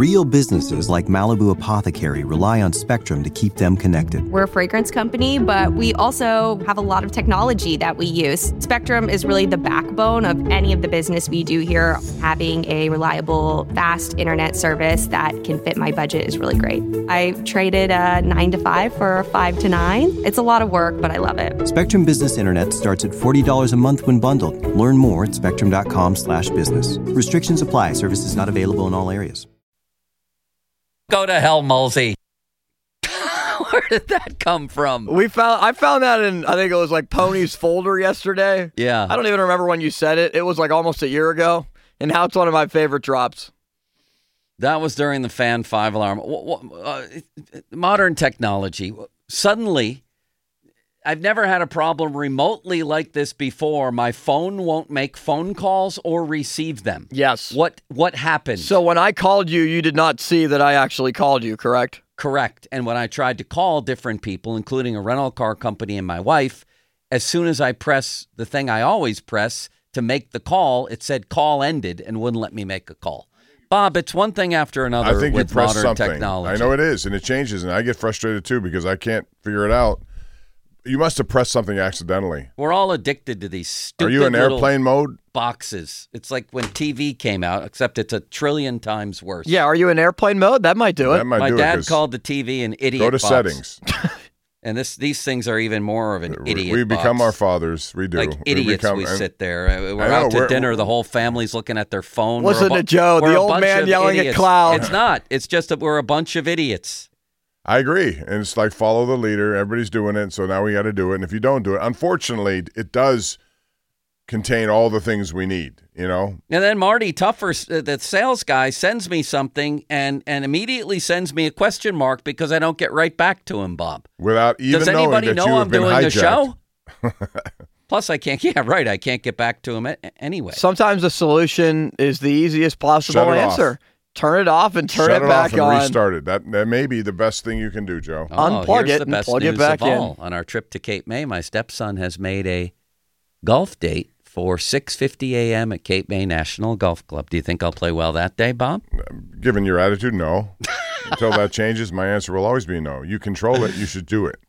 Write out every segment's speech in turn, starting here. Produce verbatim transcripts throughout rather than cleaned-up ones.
Real businesses like Malibu Apothecary rely on Spectrum to keep them connected. We're a fragrance company, but we also have a lot of technology that we use. Spectrum is really the backbone of any of the business we do here. Having a reliable, fast internet service that can fit my budget is really great. I traded a nine to five for a five to nine. It's a lot of work, but I love it. Spectrum Business Internet starts at forty dollars a month when bundled. Learn more at spectrum.com slash business. Restrictions apply. Services not available in all areas. Go to hell, Mulsey. Where did that come from? We found I found that in, I think it was like Pony's folder yesterday. Yeah. I don't even remember when you said it. It was like almost a year ago. And now it's one of my favorite drops. That was during the Fan five alarm. Uh, modern technology. Suddenly, I've never had a problem remotely like this before. My phone won't make phone calls or receive them. Yes. What what happened? So when I called you, you did not see that I actually called you, correct? Correct. And when I tried to call different people, including a rental car company and my wife, as soon as I press the thing I always press to make the call, it said call ended and wouldn't let me make a call. Bob, it's one thing after another I think with you press modern something. technology. I know it is, and it changes, and I get frustrated too because I can't figure it out. You must have pressed something accidentally. We're all addicted to these stupid Are you in little airplane mode? boxes. It's like when T V came out, except it's a trillion times worse. Yeah, are you in airplane mode? That might do it. That might My do dad it, 'cause called the T V an idiot Go to box. settings. And this these things are even more of an idiot We become box. our fathers. We do. Like idiots, we, become, we and- sit there. Uh, We're I know, out to we're- dinner. The whole family's looking at their phone. Listen We're a to Joe, we're the a old bunch man of yelling at idiots. cloud. It's not. It's just that we're a bunch of idiots. I agree. And it's like follow the leader. Everybody's doing it, so now we got to do it. And if you don't do it, unfortunately, it does contain all the things we need, you know? And then Marty Tuffer, uh, the sales guy, sends me something and, and immediately sends me a question mark because I don't get right back to him, Bob. Without even Does knowing anybody that know you have I'm been doing hijacked. the show? Plus, I can't. Yeah, right. I can't get back to him a- anyway. Sometimes the solution is the easiest possible Shut it off. answer. Turn it off and turn Shut it it back off and on. restart it. That, that may be the best thing you can do, Joe. Oh, Unplug here's it the and best plug it news back of in. all. On our trip to Cape May, my stepson has made a golf date for six fifty a.m. at Cape May National Golf Club. Do you think I'll play well that day, Bob? Given your attitude, no. Until that changes, my answer will always be no. You control it. You should do it.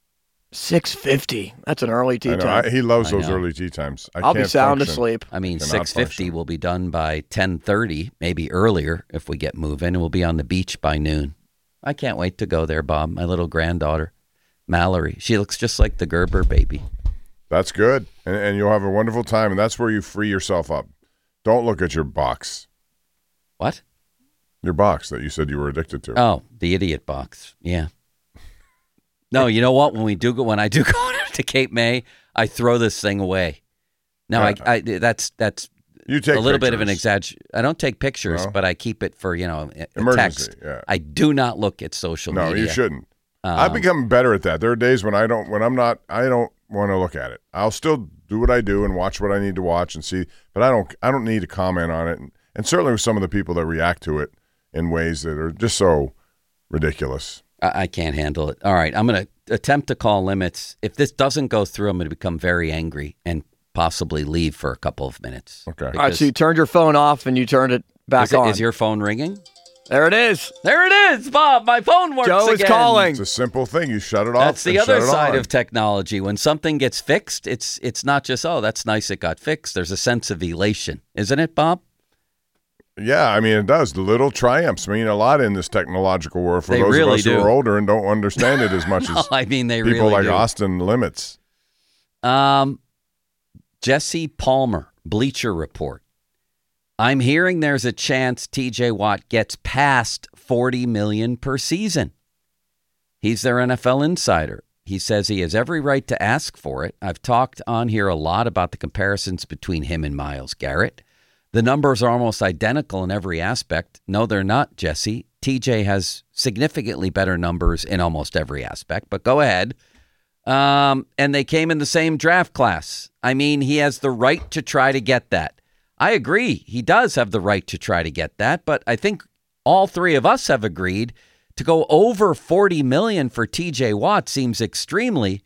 six fifty. That's an early tea I know. time. I, he loves I those know. early tea times. I I'll be can't sound function. asleep. I mean, Cannot six fifty function. will be done by ten thirty, maybe earlier if we get moving, and we'll be on the beach by noon. I can't wait to go there, Bob. My little granddaughter, Mallory. She looks just like the Gerber baby. That's good. And, and you'll have a wonderful time, and that's where you free yourself up. Don't look at your box. What? Your box that you said you were addicted to. Oh, the idiot box. Yeah. No, you know what? When we do go, when I do go to Cape May, I throw this thing away. Now, I, I that's that's You take a little bit of an pictures. exaggeration. I don't take pictures, No? but I keep it for you know a- a Emergency, text. yeah. I do not look at social No, media. you shouldn't. Um, I've become better at that. There are days when I don't, when I'm not, I don't want to look at it. I'll still do what I do and watch what I need to watch and see, but I don't, I don't need to comment on it. And, and certainly with some of the people that react to it in ways that are just so ridiculous. I, I can't handle it. All right, I'm going to attempt to call limits. If this doesn't go through, I'm going to become very angry and possibly leave for a couple of minutes. Okay. All right, so you turned your phone off and you turned it back is, it, on. is your phone ringing? There it is. There it is, Bob. My phone works Joe is again. calling. It's a simple thing. You shut it off. That's the and other shut it side on. of technology. When something gets fixed, it's it's not just, oh, that's nice it got fixed. There's a sense of elation, isn't it, Bob? Yeah, I mean, it does. The little triumphs mean a lot in this technological world for They those really of us do. who are older and don't understand it as much No, as I mean, they people really like do. Austin Limits. Um, Jesse Palmer, Bleacher Report. I'm hearing there's a chance T J Watt gets past forty million dollars per season. He's their N F L insider. He says he has every right to ask for it. I've talked on here a lot about the comparisons between him and Myles Garrett. The numbers are almost identical in every aspect. No, they're not, Jesse. T J has significantly better numbers in almost every aspect, but go ahead. Um, and they came in the same draft class. I mean, he has the right to try to get that. I agree. He does have the right to try to get that, but I think all three of us have agreed to go over forty million dollars for T J Watt seems extremely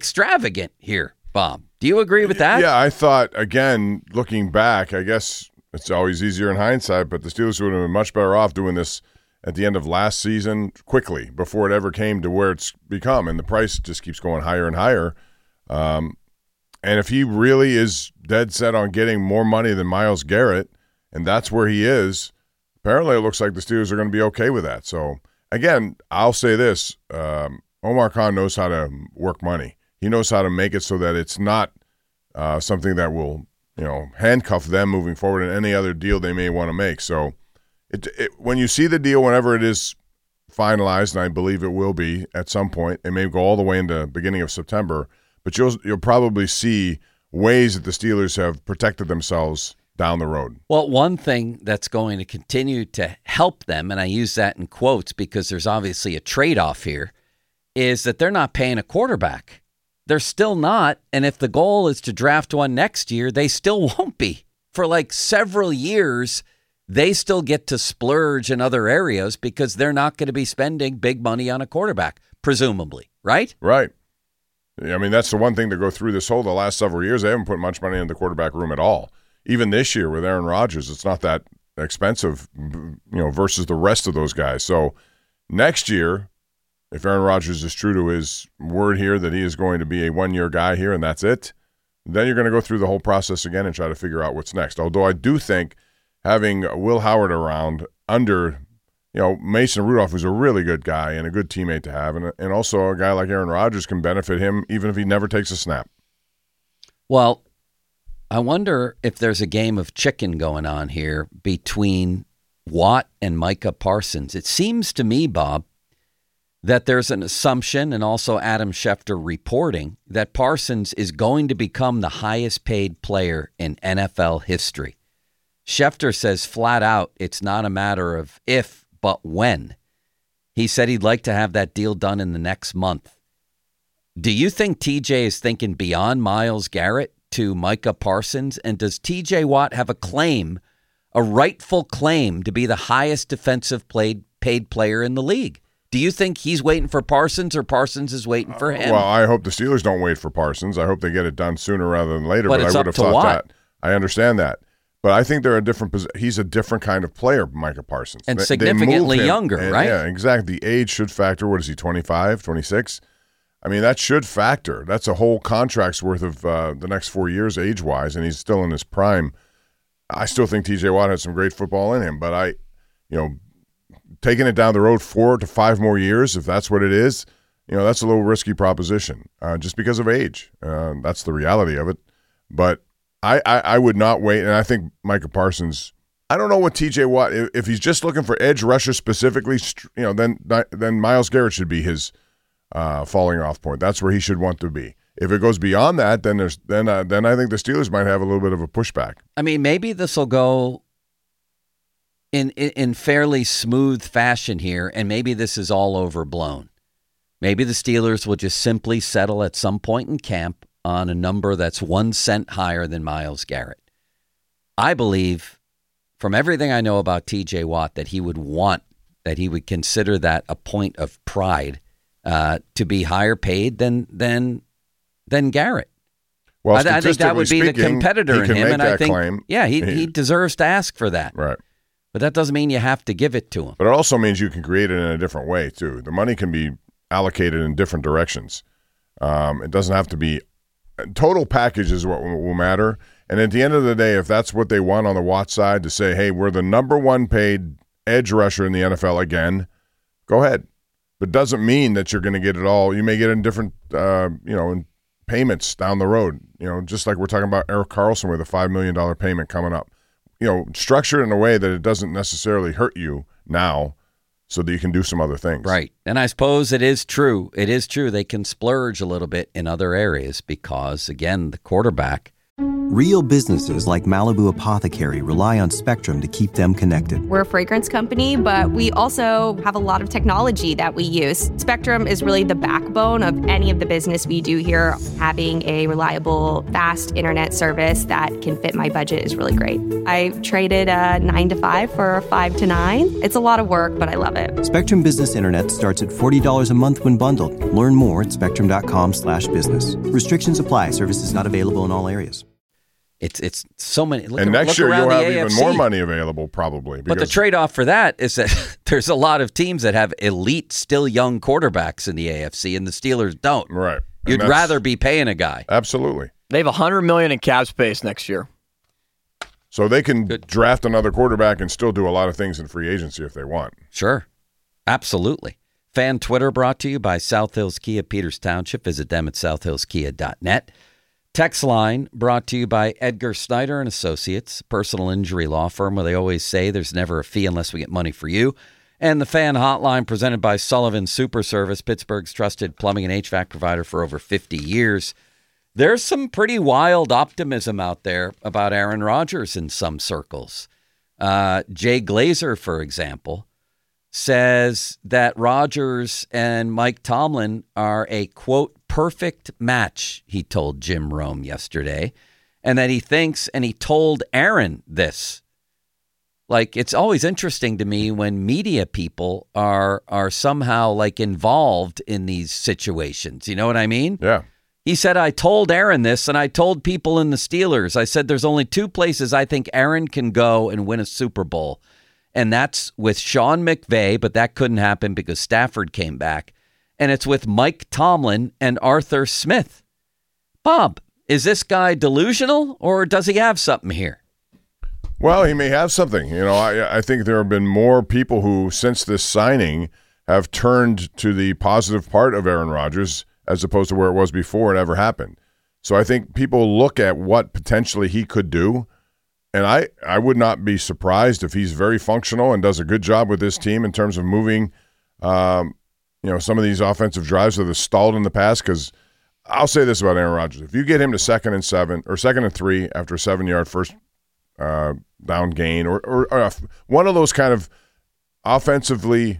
extravagant here, Bob. Do you agree with that? Yeah, I thought, again, looking back, I guess it's always easier in hindsight, but the Steelers would have been much better off doing this at the end of last season quickly before it ever came to where it's become. And the price just keeps going higher and higher. Um, and if he really is dead set on getting more money than Myles Garrett, and that's where he is, apparently it looks like the Steelers are going to be okay with that. So, again, I'll say this. Um, Omar Khan knows how to work money. He knows how to make it so that it's not uh, something that will, you know, handcuff them moving forward in any other deal they may want to make. So, It, it, when you see the deal, whenever it is finalized, and I believe it will be at some point, it may go all the way into the beginning of September, but you'll you'll probably see ways that the Steelers have protected themselves down the road. Well, one thing that's going to continue to help them, and I use that in quotes because there's obviously a trade-off here, is that they're not paying a quarterback. They're still not, and if the goal is to draft one next year, they still won't be. For like several years, they still get to splurge in other areas because they're not going to be spending big money on a quarterback, presumably, right? Right. I mean, that's the one thing to go through this whole, the last several years, they haven't put much money in the quarterback room at all. Even this year with Aaron Rodgers, it's not that expensive, you know, versus the rest of those guys. So next year, if Aaron Rodgers is true to his word here that he is going to be a one-year guy here and that's it, then you're going to go through the whole process again and try to figure out what's next. Although I do think having Will Howard around under, you know, Mason Rudolph, who's a really good guy and a good teammate to have, and, and also a guy like Aaron Rodgers can benefit him even if he never takes a snap. Well, I wonder if there's a game of chicken going on here between Watt and Micah Parsons. It seems to me, Bob, that there's an assumption, and also Adam Schefter reporting, that Parsons is going to become the highest paid player in N F L history. Schefter says flat out it's not a matter of if, but when. He said he'd like to have that deal done in the next month. Do you think T J is thinking beyond Myles Garrett to Micah Parsons? And does T J Watt have a claim, a rightful claim, to be the highest defensive played, paid player in the league? Do you think he's waiting for Parsons or Parsons is waiting for him? Well, I hope the Steelers don't wait for Parsons. I hope they get it done sooner rather than later. But, but it's I would up have to thought Watt. that. I understand that. But I think they're a different. He's a different kind of player, Micah Parsons, and they, significantly they him, younger, and, right? Yeah, exactly. The age should factor. What is he? twenty-five, twenty-six? I mean, that should factor. That's a whole contract's worth of uh, the next four years, age wise, and he's still in his prime. I still think T J Watt has some great football in him, but I, you know, taking it down the road four to five more years, if that's what it is, you know, that's a little risky proposition, uh, just because of age. Uh, that's the reality of it. But I, I, I would not wait, and I think Micah Parsons, I don't know what T J Watt, if, if he's just looking for edge rusher specifically, you know, then then Myles Garrett should be his uh, falling off point. That's where he should want to be. If it goes beyond that, then there's then uh, then I think the Steelers might have a little bit of a pushback. I mean, maybe this will go in, in in fairly smooth fashion here, and maybe this is all overblown. Maybe the Steelers will just simply settle at some point in camp on a number that's one cent higher than Myles Garrett. I believe, from everything I know about T J Watt, that he would want, that he would consider that a point of pride uh, to be higher paid than than than Garrett. Well, I, I think that would be speaking, the competitor in him, and I think, claim. yeah, he he deserves to ask for that. Right. But that doesn't mean you have to give it to him. But it also means you can create it in a different way too. The money can be allocated in different directions. Um, it doesn't have to be. Total package is what will matter. And at the end of the day, if that's what they want on the Watt side, to say, hey, we're the number one paid edge rusher in the N F L again, go ahead. But doesn't mean that you're going to get it all. You may get it in different, uh, you know, in payments down the road. You know, just like we're talking about Eric Carlson with a five million dollars payment coming up. You know, structure it in a way that it doesn't necessarily hurt you now, so that you can do some other things. Right. And I suppose it is true. It is true. They can splurge a little bit in other areas because, again, the quarterback. Real businesses like Malibu Apothecary rely on Spectrum to keep them connected. We're a fragrance company, but we also have a lot of technology that we use. Spectrum is really the backbone of any of the business we do here. Having a reliable, fast internet service that can fit my budget is really great. I traded a nine to five for a five to nine. It's a lot of work, but I love it. Spectrum Business Internet starts at forty dollars a month when bundled. Learn more at spectrum dot com slash business. Restrictions apply. Services not available in all areas. It's it's so many. Look, and look next year around you'll the have A F C. even more money available, probably. But the because- trade-off for that is that there's a lot of teams that have elite, still young quarterbacks in the A F C, and the Steelers don't. Right. And You'd that's- rather be paying a guy. Absolutely. They have one hundred million dollars in cap space next year. So they can Good. draft another quarterback and still do a lot of things in free agency if they want. Sure. Absolutely. Fan Twitter brought to you by South Hills Kia, Peters Township. Visit them at south hills kia dot net. Text line brought to you by Edgar Snyder and Associates, personal injury law firm where they always say there's never a fee unless we get money for you. And the fan hotline presented by Sullivan Super Service, Pittsburgh's trusted plumbing and H V A C provider for over fifty years. There's some pretty wild optimism out there about Aaron Rodgers in some circles. Uh, Jay Glazer, for example, says that Rodgers and Mike Tomlin are a, quote, perfect match, he told Jim Rome yesterday, and that he thinks, and he told Aaron this. Like, it's always interesting to me when media people are are somehow, like, involved in these situations. You know what I mean? Yeah. He said, I told Aaron this, and I told people in the Steelers. I said, there's only two places I think Aaron can go and win a Super Bowl, and that's with Sean McVay, but that couldn't happen because Stafford came back, and it's with Mike Tomlin and Arthur Smith. Bob, is this guy delusional, or does he have something here? Well, he may have something. You know, I, I think there have been more people who, since this signing, have turned to the positive part of Aaron Rodgers as opposed to where it was before it ever happened. So I think people look at what potentially he could do, and I, I would not be surprised if he's very functional and does a good job with this team in terms of moving, um, you know, some of these offensive drives that have stalled in the past. Because I'll say this about Aaron Rodgers: if you get him to second and seven or second and three after a seven-yard first uh, down gain, or, or, or one of those kind of offensively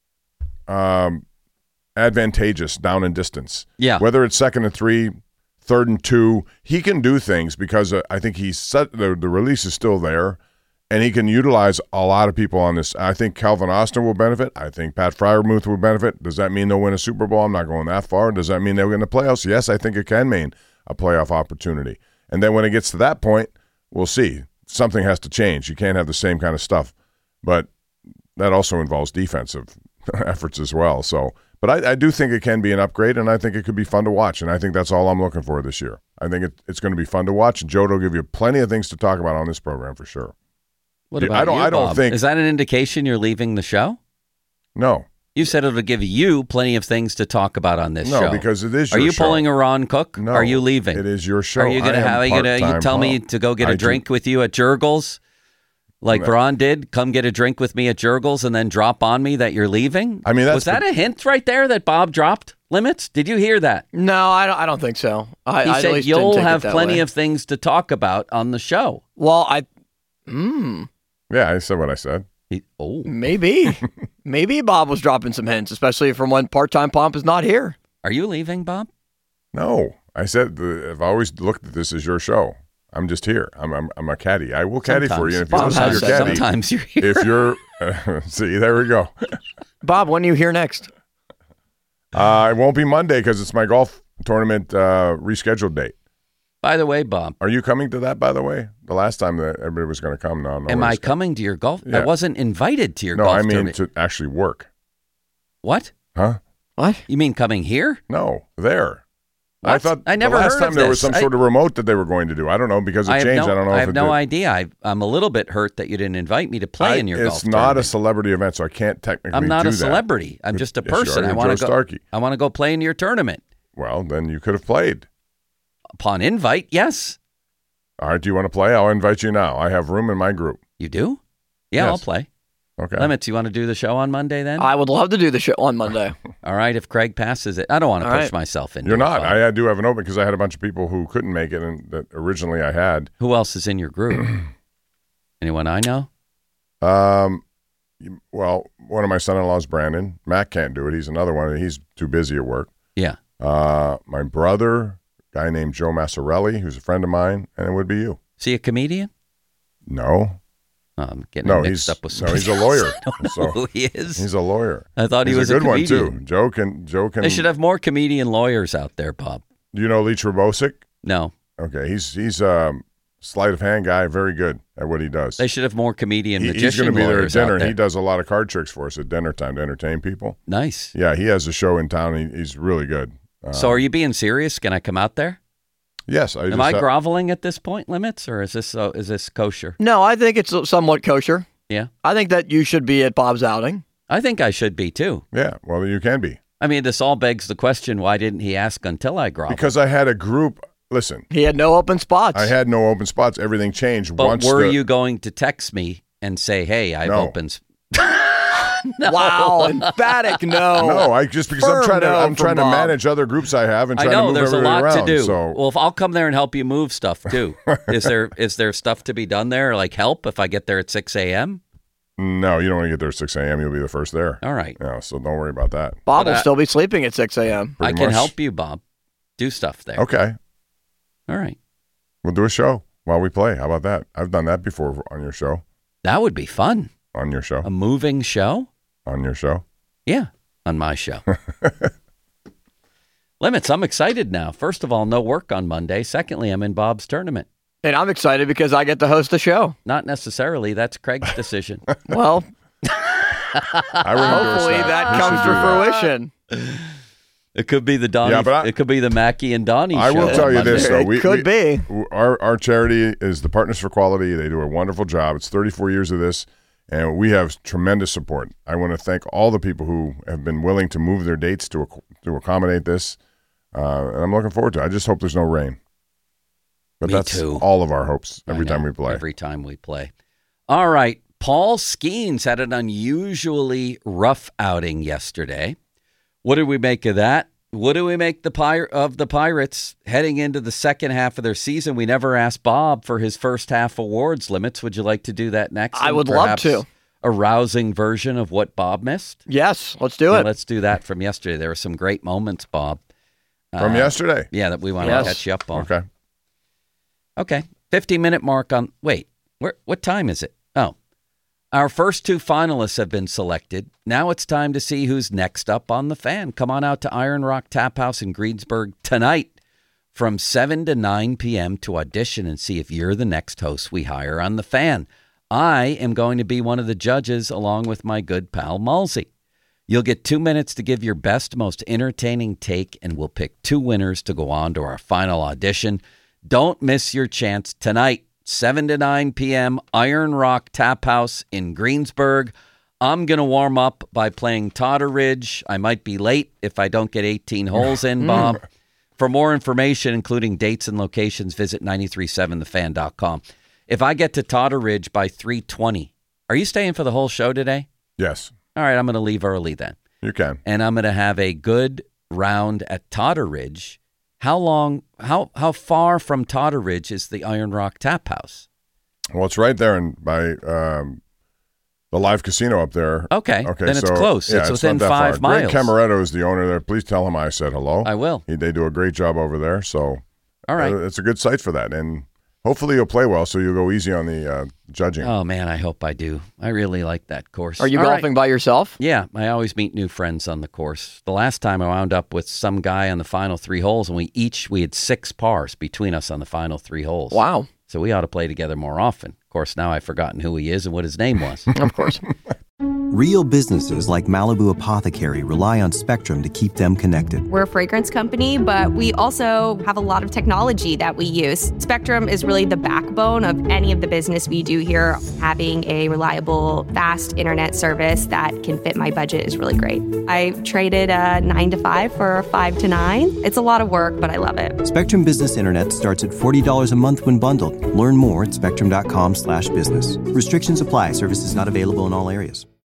um, advantageous down and distance. Yeah. Whether it's second and three, third and two, he can do things because uh, I think he's set, the, the release is still there, and he can utilize a lot of people on this. I think Calvin Austin will benefit. I think Pat Freiermuth will benefit. Does that mean they'll win a Super Bowl? I'm not going that far. Does that mean they'll get in the playoffs? Yes, I think it can mean a playoff opportunity. And then when it gets to that point, we'll see. Something has to change. You can't have the same kind of stuff. But that also involves defensive efforts as well. So, but I, I do think it can be an upgrade, and I think it could be fun to watch. And I think that's all I'm looking for this year. I think it, it's going to be fun to watch. And Joe will give you plenty of things to talk about on this program for sure. What Yeah, about I don't- you, I don't Bob? think- Is that an indication you're leaving the show? No, You said it'll give you plenty of things to talk about on this no, show. because it is Are your you show. pulling a Ron Cook? No, Are you leaving? It is your show. Are you gonna I am have? Are you gonna you part-time tell me Bob. to go get a I do- drink with you at Jurgles, like No. Ron did? Come get a drink with me at Jurgles, and then drop on me that you're leaving. I mean, that's was that the- a hint right there that Bob dropped limits? Did you hear that? No, I don't. I don't think so. I, He I at said least didn't you'll take it have that plenty way. of things to talk about on the show. Well, I. Hmm. Yeah, I said what I said. He, oh, Maybe. Maybe Bob was dropping some hints, especially from when part-time Pomp is not here. are you leaving, Bob? No, I said the, I've always looked at this as your show. I'm just here. I'm I'm, I'm a caddy. I will caddy for you. And if you Sometimes. don't have your Bob has caddy, Sometimes you're here. if you're uh, see, there we go. Bob, when are you here next? Uh, it won't be Monday because it's my golf tournament uh, rescheduled date. By the way, Bob, Are you coming to that? By the way, the last time that everybody was going to come, no, no. am I one's coming to your golf? I Yeah. wasn't invited to your No, golf I mean tournament. to actually work. What? Huh? What? You mean coming here? No, there. I What? thought I never the last heard time of there was this. some I- sort of remote that they were going to do. I don't know because it I have changed. no, I don't know. I if have it no did. idea. I, I'm a little bit hurt that you didn't invite me to play I- in your golf It's not a tournament. celebrity event, so I can't technically. I'm not do a that. celebrity. I'm just a Yes, you are. person. I You're want to Joe go. Starkey. I want to go play in your tournament. Well, then you could have played. Upon invite, yes. All right, do you want to play? I'll invite you now. I have room in my group. You do? Yeah, Yes. I'll play. Okay. Limits, you want to do the show on Monday then? I would love to do the show on Monday. All right, if Craig passes it. I don't want to All push right. myself into You're it, not. Bob. I, I do have an open because I had a bunch of people who couldn't make it, and that originally I had. Who else is in your group? Anyone I know? Um, you- well, one of my son-in-laws, Brandon. Matt can't do it. He's another one. He's too busy at work. Yeah. Uh, my brother, guy named Joe Massarelli, who's a friend of mine, and it would be you. Is he a comedian? No, Oh, I'm getting no, mixed he's up with no, somebody he's a else. lawyer. I don't know So who he is. he's a lawyer. I thought he He's was a good one comedian. too. Joe can. Joe can. They should have more comedian lawyers out there, Bob. Do you know Lee Trabosic? No. Okay, he's he's um, sleight of hand guy, very good at what he does. They should have more comedian He- magician He's going to be there at lawyers dinner, out and there. he does a lot of card tricks for us at dinner time to entertain people. Nice. Yeah, he has a show in town. And he, he's really good. Uh, So are you being serious? Can I come out there? yes, I Am just I ha- groveling at this point, Limits, or is this uh, is this kosher? No, I think it's somewhat kosher. Yeah. I think that you should be at Bob's outing. I think I should be too. Yeah, well, you can be I mean, this all begs the question: why didn't he ask until I groveled? because I had a group. Listen, He had no open spots. I had no open spots. Everything changed But once. were the, you going to text me and say, "Hey, I've No. opened"? Wow, emphatic no. No, I just because I'm Firm trying to no I'm from trying to Bob. manage other groups I have and I try to know move there's a everybody lot around. to do. So Well, if I'll come there and help you move stuff too. is there is there stuff to be done there? Like help if I get there at six a.m.? no, you don't want to get there at six a.m. You'll be the first there. All right, Yeah, so don't worry about that. Bob But will I- still be sleeping at six a.m. I Pretty can much. help you, Bob. Do stuff there. Okay, All right, we'll do a show while we play. How about that? I've done that before on your show. that would be fun. On your show. A moving show. on your show. Yeah, on my show. Limits, I'm excited now. First of all, no work on Monday. Secondly, I'm in Bob's tournament. And I'm excited because I get to host the show. Not necessarily. That's Craig's decision. Well, I would endorse hopefully that, that We comes should to do that. fruition. It could be the Donnie. Yeah, but I- it could be the Mackie and Donnie I show. will on tell you Monday. this, though. It We, could we- be. Our, our charity is the Partners for Quality. They do a wonderful job. It's thirty-four years of this, and we have tremendous support. I want to thank all the people who have been willing to move their dates to ac- to accommodate this, uh, and I'm looking forward to it. I just hope there's no rain. But Me that's too. all of our hopes I every time know, we play. Every time we play. All right. Paul Skeens had an unusually rough outing yesterday. What did we make of that? What do we make the Pir- of the Pirates heading into the second half of their season? We never asked Bob for his first half awards Limits. Would you like to do that next? I And would love perhaps to. A rousing version of what Bob missed? Yes, let's do Yeah, it. let's do that from yesterday. There were some great moments, Bob. From Uh, yesterday. Yeah, that we want Yes. to catch you up on. Okay. Okay. fifty-minute mark on... Wait, where? What time is it? Oh. Our first two finalists have been selected. Now it's time to see who's next up on The Fan. Come on out to Iron Rock Tap House in Greensburg tonight from seven to nine p.m. to audition and see if you're the next host we hire on The Fan. I am going to be one of the judges along with my good pal Mulsey. You'll get two minutes to give your best, most entertaining take, and we'll pick two winners to go on to our final audition. Don't miss your chance tonight, seven to nine p.m., Iron Rock Tap House in Greensburg. I'm going to warm up by playing Totteridge. I might be late if I don't get eighteen holes in, Bob. For more information, including dates and locations, visit nine three seven the fan dot com. If I get to Totteridge by three twenty, are you staying for the whole show today? Yes, All right, I'm going to leave early then. you can. And I'm going to have a good round at Totteridge. How long, how how far from Totteridge is the Iron Rock Tap House? Well, it's right there in, by um, the live casino up there. Okay, Okay, then it's so, close. yeah, it's it's within not that five far. miles. Greg Camaretto is the owner there. Please tell him I said hello. I will. He, they do a great job over there. So All right. uh, it's a good site for that. And hopefully you'll play well, so you'll go easy on the uh, judging. Oh, man, I hope I do. I really like that course. Are you All right. golfing by yourself? Yeah, I always meet new friends on the course. The last time I wound up with some guy on the final three holes, and we each, we had six pars between us on the final three holes. Wow. So we ought to play together more often. Of course, now I've forgotten who he is and what his name was. Of course. Real businesses like Malibu Apothecary rely on Spectrum to keep them connected. We're a fragrance company, but we also have a lot of technology that we use. Spectrum is really the backbone of any of the business we do here. Having a reliable, fast internet service that can fit my budget is really great. I traded a nine to five for a five to nine. It's a lot of work, but I love it. Spectrum Business Internet starts at forty dollars a month when bundled. Learn more at spectrum dot com slash business. Restrictions apply. Services not available in all areas.